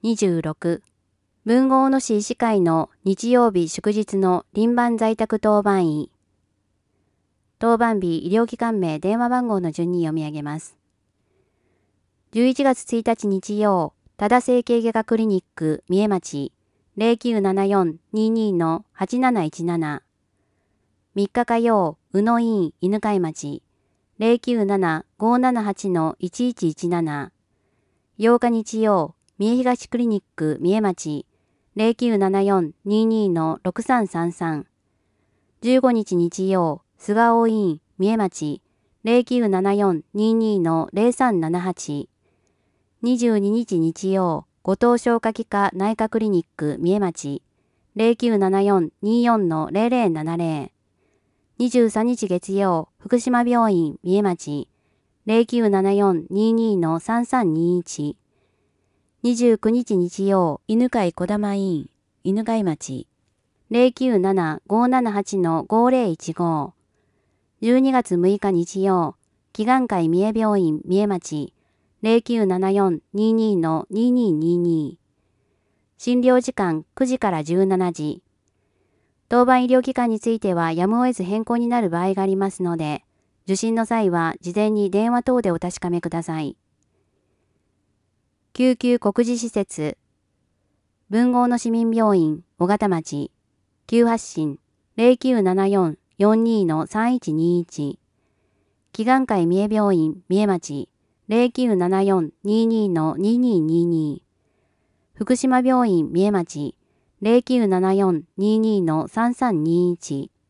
26、豊後大野市医師会の日曜日祝日の輪番在宅当番医。当番日医療機関名電話番号の順に読み上げます。11月1日日曜、多田整形外科クリニック三重町 0974-22-8717。3日火曜、宇野院犬飼町 097-578-1117。8日日曜、三重東クリニック三重町 0974-22-6333。15日日曜、菅生院三重町 0974-22-0378。22日日曜、後藤消化器科内科クリニック三重町 0974-24-0070。23日月曜、福島病院三重町 0974-22-3321。29日日曜、犬飼児玉院犬飼町 097-578-5015。12月6日日曜、祈願会三重病院三重町 0974-22-2222。診療時間9時から17時。当番医療機関についてはやむを得ず変更になる場合がありますので、受診の際は事前に電話等でお確かめください。救急告示施設、豊後大野市民病院尾形町、急発進 0974-42-3121。祈願会三重病院三重町 0974-22-2222。福島病院三重町 0974-22-3321。